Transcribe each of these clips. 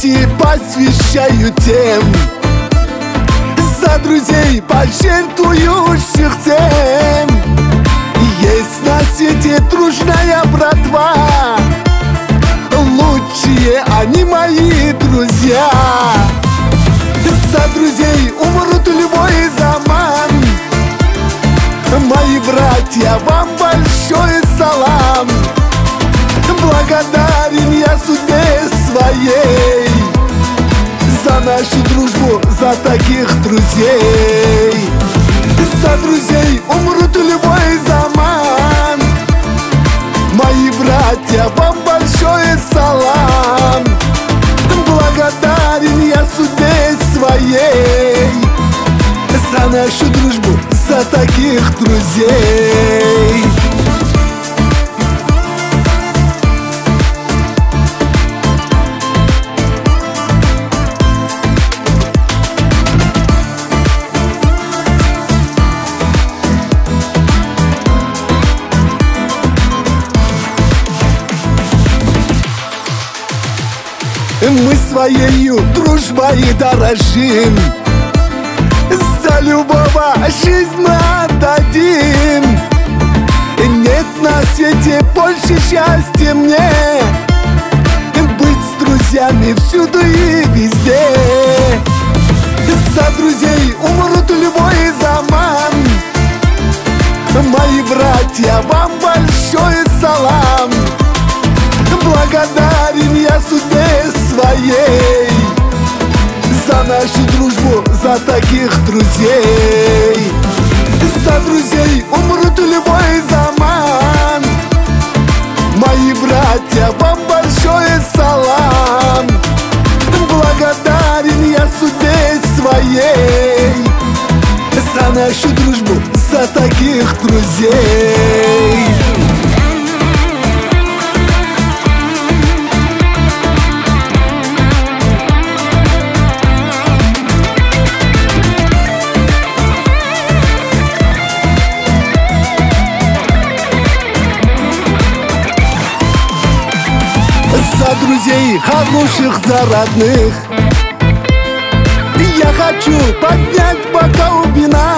эти посвящаю тем, за друзей пожертвующих всем. Есть на свете дружная братва, лучшие они мои друзья. За друзей умрут любой заман. Мои братья, вам большой салам. Благодарен я судьбе своей за нашу дружбу, за таких друзей. За друзей умрут любой заман. Мои братья, вам большой салам. Благодарен я судьбе своей за нашу дружбу, за таких друзей. Мы своею дружбой дорожим, за любого жизнь мы отдадим. Нет на свете больше счастья мне быть с друзьями всюду и везде. За друзей умрут любой заман. Мои братья, вам большой салам. Благодарен я судьбе своей за нашу дружбу, за таких друзей. За друзей умрут любой заман. Мои братья, вам большой салам. Благодарен я судьбе своей за нашу дружбу, за таких друзей. За друзей хороших, за родных я хочу поднять бокал вина.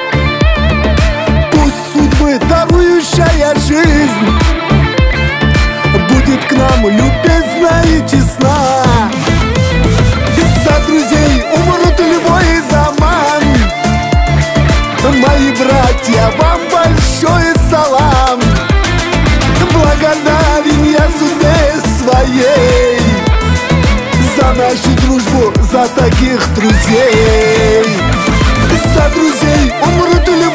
Пусть судьбы дарующая жизнь будет к нам любезна и честна. За друзей умрут любой заман. Мои братья, вам большой салам. Благодарен я судьбе своей за нашу дружбу, за таких друзей. За друзей умрут люди.